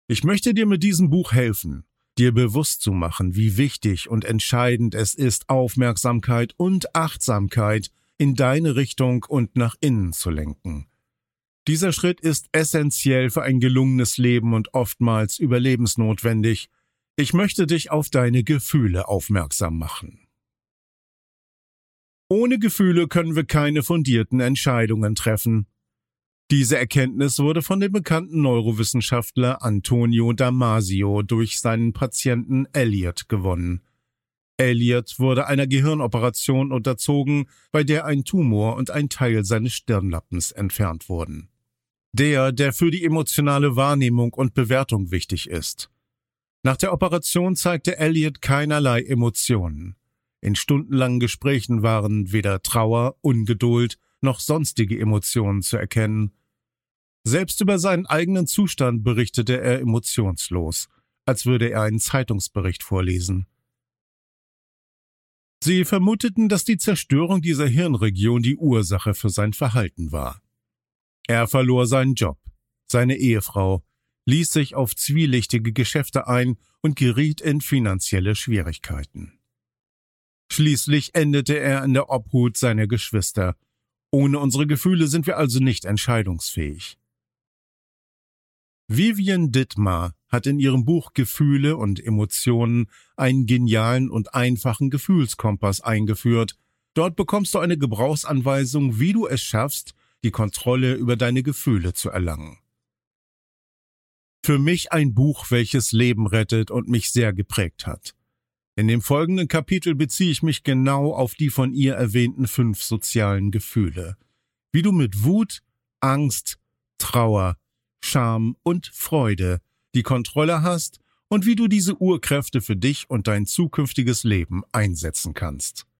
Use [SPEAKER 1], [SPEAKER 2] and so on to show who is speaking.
[SPEAKER 1] Ich möchte dir mit diesem Buch helfen, dir bewusst zu machen, wie wichtig und entscheidend es ist, Aufmerksamkeit und Achtsamkeit in deine Richtung und nach innen zu lenken. Dieser Schritt ist essentiell für ein gelungenes Leben und oftmals überlebensnotwendig. Ich möchte dich auf deine Gefühle aufmerksam machen. Ohne Gefühle können wir keine fundierten Entscheidungen treffen. Diese Erkenntnis wurde von dem bekannten Neurowissenschaftler Antonio Damasio durch seinen Patienten Elliot gewonnen. Elliot wurde einer Gehirnoperation unterzogen, bei der ein Tumor und ein Teil seines Stirnlappens entfernt wurden. Der für die emotionale Wahrnehmung und Bewertung wichtig ist. Nach der Operation zeigte Elliot keinerlei Emotionen. In stundenlangen Gesprächen waren weder Trauer, Ungeduld noch sonstige Emotionen zu erkennen. Selbst über seinen eigenen Zustand berichtete er emotionslos, als würde er einen Zeitungsbericht vorlesen. Sie vermuteten, dass die Zerstörung dieser Hirnregion die Ursache für sein Verhalten war. Er verlor seinen Job, seine Ehefrau, ließ sich auf zwielichtige Geschäfte ein und geriet in finanzielle Schwierigkeiten. Schließlich endete er in der Obhut seiner Geschwister. Ohne unsere Gefühle sind wir also nicht entscheidungsfähig. Vivian Dittmar hat in ihrem Buch Gefühle und Emotionen einen genialen und einfachen Gefühlskompass eingeführt. Dort bekommst du eine Gebrauchsanweisung, wie du es schaffst, die Kontrolle über deine Gefühle zu erlangen. Für mich ein Buch, welches Leben rettet und mich sehr geprägt hat. In dem folgenden Kapitel beziehe ich mich genau auf die von ihr erwähnten 5 sozialen Gefühle. Wie du mit Wut, Angst, Trauer, Scham und Freude die Kontrolle hast und wie du diese Urkräfte für dich und dein zukünftiges Leben einsetzen kannst.